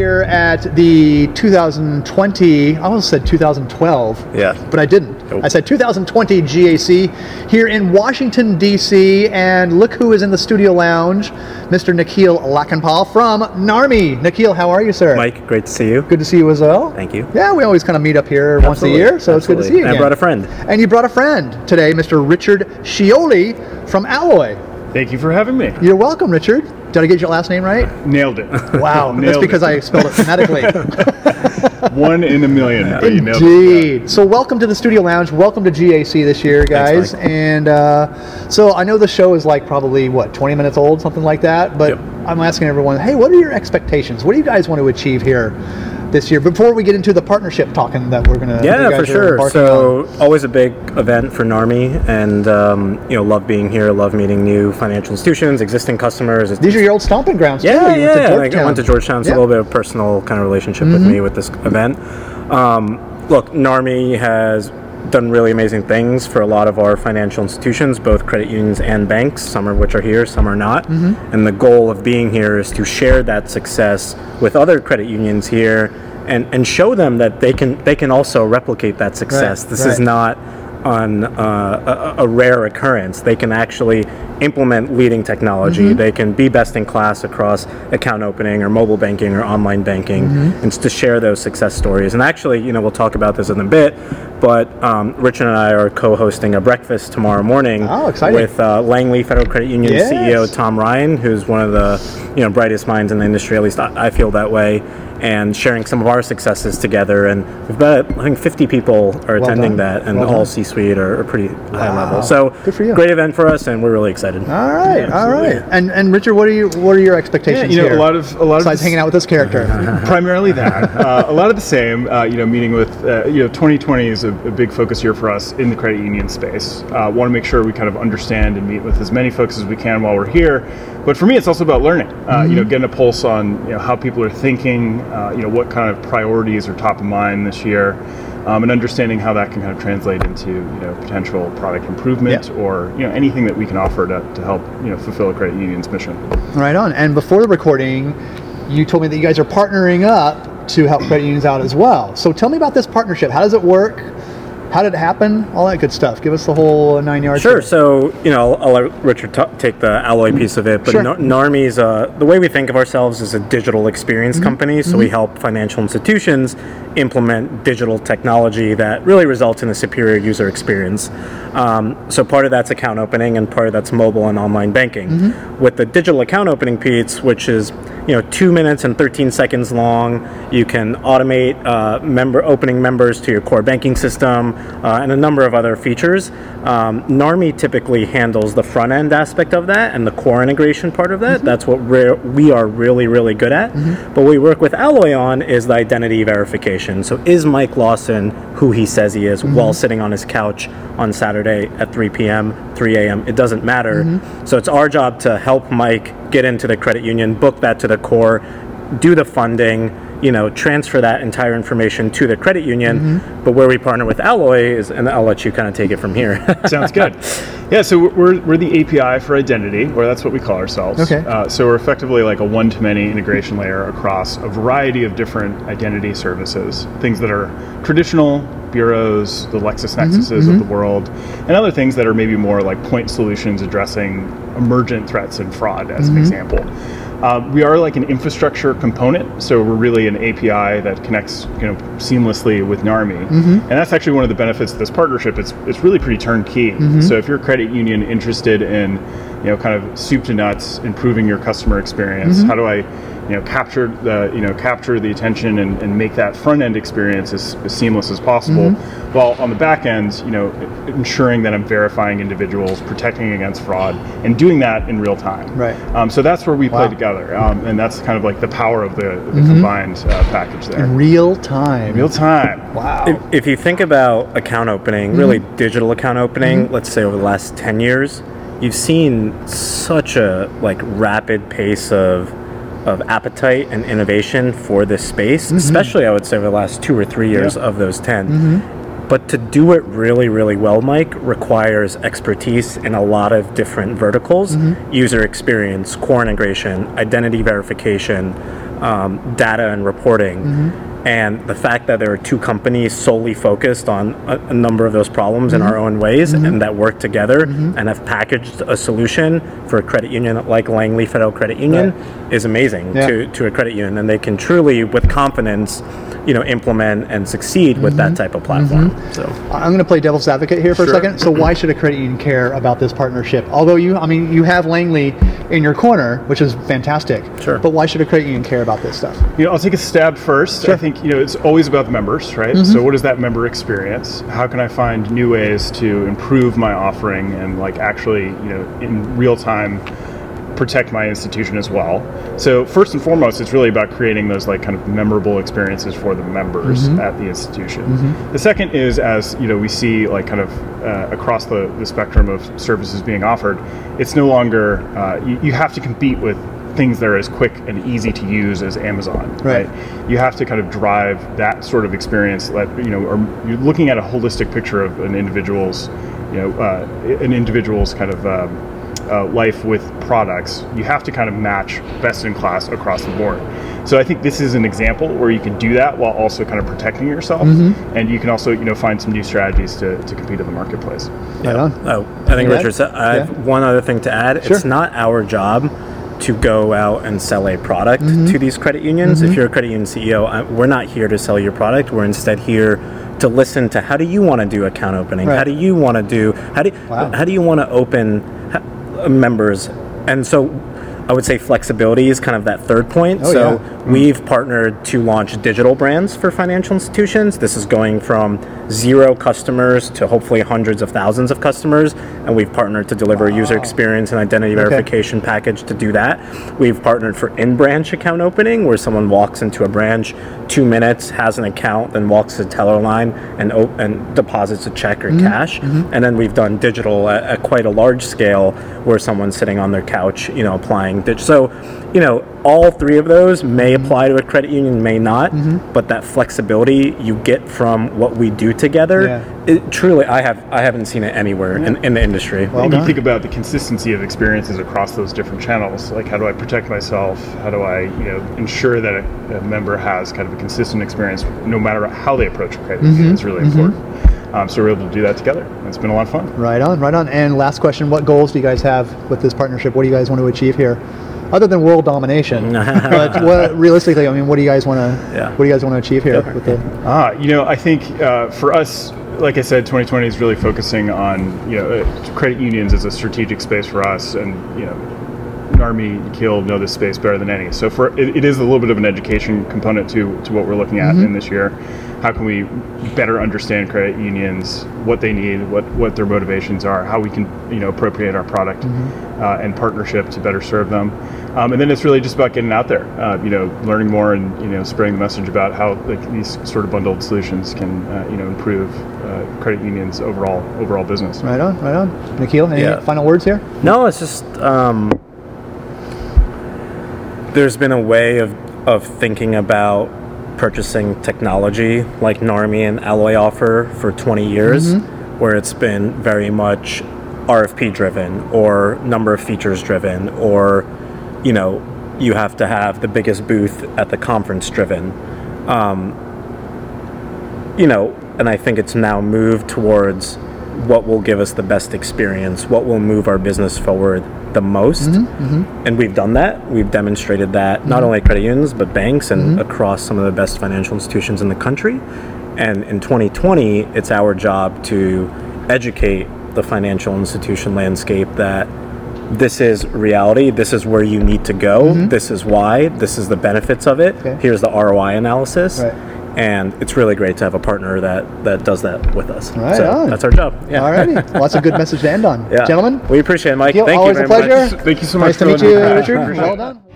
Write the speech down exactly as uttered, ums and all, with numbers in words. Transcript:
here at the two thousand twenty, I almost said two thousand twelve, yeah, but I didn't. Nope. I said two thousand twenty G A C here in Washington, D C, and look who is in the studio lounge, Mister Nikhil Lakhanpal from Narmi. Nikhil, how are you, sir? Mike, great to see you. Good to see you as well. Thank you. Yeah, we always kind of meet up here Absolutely. once a year, so Absolutely. it's good to see you again. And I brought a friend. And you brought a friend today, Mister Richard Scioli from Alloy. Thank you for having me. You're welcome, Richard. Did I get your last name right? Nailed it. Wow, Nailed that's because it. I spelled it phonetically. One in a million. Indeed. So welcome to the Studio Lounge. Welcome to G A C this year, guys. Thanks, Mike. And uh, so I know the show is like probably, what, twenty minutes old, something like that. But yep. I'm asking everyone, hey, what are your expectations? What do you guys want to achieve here this year before we get into the partnership talking that we're gonna yeah for sure so on. Always a big event for Narmi, and um, you know love being here, love meeting new financial institutions, existing customers. These are your old stomping grounds yeah too. yeah like I went to Georgetown, so yeah. a little bit of personal kind of relationship mm-hmm. with me with this event. Um, look, Narmi has done really amazing things for a lot of our financial institutions, both credit unions and banks, some of which are here, some are not. Mm-hmm. And the goal of being here is to share that success with other credit unions here and, and show them that they can they can also replicate that success. Right, this right. is not on uh, a, a rare occurrence. They can actually implement leading technology. Mm-hmm. They can be best in class across account opening or mobile banking or online banking, mm-hmm. and to share those success stories. And actually, you know, we'll talk about this in a bit, but um, Richard and I are co-hosting a breakfast tomorrow morning oh, exciting. with uh, Langley Federal Credit Union yes. C E O Tom Ryan, who's one of the you know brightest minds in the industry. At least I, I feel that way. And sharing some of our successes together, and we've got I think fifty people are well attending done. that, and well all done. C-suite are, are pretty wow. high level. So good for you. Great event for us, and we're really excited. All right, yeah, all right. And and Richard, what are you what are your expectations yeah, you know, here? a lot of a lot besides of hanging out with this character. Primarily that. Uh, a lot of the same. Uh, you know, meeting with uh, you know, twenty twenty is a, a big focus year for us in the credit union space. Uh, Want to make sure we kind of understand and meet with as many folks as we can while we're here. But for me, it's also about learning. Uh, mm-hmm. You know, getting a pulse on you know how people are thinking. Uh, you know, what kind of priorities are top of mind this year, um, and understanding how that can kind of translate into you know potential product improvement yeah. or you know anything that we can offer to, to help you know fulfill a credit union's mission. Right on. And before the recording, you told me that you guys are partnering up to help credit unions out as well. So tell me about this partnership. How does it work? How did it happen? All that good stuff. Give us the whole nine yards. Sure. So, you know, I'll let Richard t- take the Alloy piece of it. But sure. N- Narmi's, uh, the way we think of ourselves is a digital experience mm-hmm. company. So mm-hmm. we help financial institutions implement digital technology that really results in a superior user experience. Um, so part of that's account opening, and part of that's mobile and online banking. Mm-hmm. With the digital account opening piece, which is you know two minutes and thirteen seconds long, you can automate uh, member opening members to your core banking system, uh, and a number of other features. Um, Narmi typically handles the front end aspect of that and the core integration part of that. Mm-hmm. That's what we're, we are really, really good at. Mm-hmm. But what we work with Alloy on is the identity verification. So is Mike Lawson who he says he is mm-hmm. while sitting on his couch on Saturday at three p.m., three a.m.? It doesn't matter. Mm-hmm. So it's our job to help Mike get into the credit union, book that to the core, do the funding, you know, transfer that entire information to the credit union. Mm-hmm. But where we partner with Alloy is, and I'll let you kind of take it from here. Sounds good. Yeah, so we're we're the A P I for identity, or that's what we call ourselves. Okay. Uh, so we're effectively like a one-to-many integration layer across a variety of different identity services, things that are traditional bureaus, the LexisNexuses mm-hmm. of the world, and other things that are maybe more like point solutions addressing emergent threats and fraud, as mm-hmm. an example. Uh, we are like an infrastructure component, so we're really an A P I that connects, you know, seamlessly with Narmi, mm-hmm. and that's actually one of the benefits of this partnership. It's it's really pretty turnkey. Mm-hmm. So if you're a credit union interested in, you know, kind of soup to nuts, improving your customer experience, mm-hmm. how do I, you know, capture the you know capture the attention and, and make that front end experience as, as seamless as possible, mm-hmm. while on the back end, you know, ensuring that I'm verifying individuals, protecting against fraud, and doing that in real time. Right. Um, so that's where we wow. play together, um, and that's kind of like the power of the, the mm-hmm. combined uh, package there. In real time. Real time. Wow. If, if you think about account opening, mm-hmm. really digital account opening, mm-hmm. let's say over the last ten years, you've seen such a like rapid pace of of appetite and innovation for this space, mm-hmm. especially I would say over the last two or three years yeah. of those ten. Mm-hmm. But to do it really, really well, Mike, requires expertise in a lot of different verticals, mm-hmm. user experience, core integration, identity verification, um, data and reporting. Mm-hmm. And the fact that there are two companies solely focused on a, a number of those problems mm-hmm. in our own ways mm-hmm. and that work together mm-hmm. and have packaged a solution for a credit union like Langley Federal Credit Union right. is amazing yeah. to, to a credit union. And they can truly, with confidence, you know, implement and succeed with mm-hmm. that type of platform. Mm-hmm. So I'm going to play devil's advocate here for sure. a second. So why should a credit union care about this partnership? Although you, I mean, you have Langley in your corner, which is fantastic. Sure. But why should a credit union care about this stuff? You know, I'll take a stab first. Sure. I think, you know, it's always about the members, right? Mm-hmm. So what is that member experience? How can I find new ways to improve my offering and like actually, you know, in real time protect my institution as well? So first and foremost, it's really about creating those like kind of memorable experiences for the members mm-hmm. at the institution. Mm-hmm. The second is, as you know, we see like kind of uh, across the, the spectrum of services being offered, it's no longer, uh, you, you have to compete with things that are as quick and easy to use as Amazon, right? right? You have to kind of drive that sort of experience that, you know, or you're looking at a holistic picture of an individual's, you know, uh, an individual's kind of um, uh, life with products. You have to kind of match best in class across the board. So I think this is an example where you can do that while also kind of protecting yourself, mm-hmm. and you can also, you know, find some new strategies to, to compete in the marketplace. Yeah. Right oh, I think Richard said, I have yeah. one other thing to add. Sure. It's not our job to go out and sell a product mm-hmm. to these credit unions. Mm-hmm. If you're a credit union C E O, I, we're not here to sell your product. We're instead here to listen to how do you want to do account opening? Right. How do you want to do, how do, wow. how do you want to open ha, members? And so I would say flexibility is kind of that third point. Oh, so yeah. mm-hmm. we've partnered to launch digital brands for financial institutions. This is going from zero customers to hopefully hundreds of thousands of customers. And we've partnered to deliver wow. a user experience and identity okay. verification package to do that. We've partnered for in-branch account opening, where someone walks into a branch, two minutes, has an account, then walks to the teller line and, op- and deposits a check or mm-hmm. cash. Mm-hmm. And then we've done digital at, at quite a large scale, where someone's sitting on their couch, you know, applying. Dig- so, you know, all three of those may mm-hmm. apply to a credit union, may not, mm-hmm. but that flexibility you get from what we do together, yeah. it, truly, I have I haven't seen it anywhere yeah. in, in the industry. Well, when you think about the consistency of experiences across those different channels, like how do I protect myself? How do I, you know, ensure that a, a member has kind of a consistent experience, no matter how they approach a credit union? Mm-hmm. Is really mm-hmm. important. Um, so we're able to do that together. It's been a lot of fun. Right on, right on. And last question: what goals do you guys have with this partnership? What do you guys want to achieve here? Other than world domination, but what, realistically, I mean, what do you guys want to? Yeah. What do you guys want to achieve here? Yeah. With the ah, you know, I think uh, for us, like I said, twenty twenty is really focusing on, you know, uh, credit unions as a strategic space for us, and you know, Narmi, Nikhil know this space better than any. So for it, it is a little bit of an education component to to what we're looking at mm-hmm. in this year. How can we better understand credit unions, what they need, what, what their motivations are, how we can, you know, appropriate our product mm-hmm. uh, and partnership to better serve them. Um, and then it's really just about getting out there, uh, you know, learning more and, you know, spreading the message about how like, these sort of bundled solutions can, uh, you know, improve uh, credit unions' overall overall business. Right on, right on. Nikhil, any yeah. final words here? No, it's just um, there's been a way of, of thinking about purchasing technology like Narmi and Alloy offer for twenty years, mm-hmm. where it's been very much R F P driven or number of features driven, or, you know, you have to have the biggest booth at the conference driven. Um, you know, and I think it's now moved towards what will give us the best experience, what will move our business forward the most. Mm-hmm, mm-hmm. And we've done that. We've demonstrated that mm-hmm. not only at credit unions, but banks and mm-hmm. across some of the best financial institutions in the country. And in twenty twenty, it's our job to educate the financial institution landscape that this is reality, this is where you need to go, mm-hmm. this is why, this is the benefits of it, okay. here's the R O I analysis. Right. And it's really great to have a partner that, that does that with us. Right so on. That's our job. Yeah. Alrighty. Well, that's a good message to end on. Yeah. Gentlemen, we appreciate it, Mike. Thank you Thank always you a very pleasure. much. Thank you so much. Nice to meet you, Richard. Well done.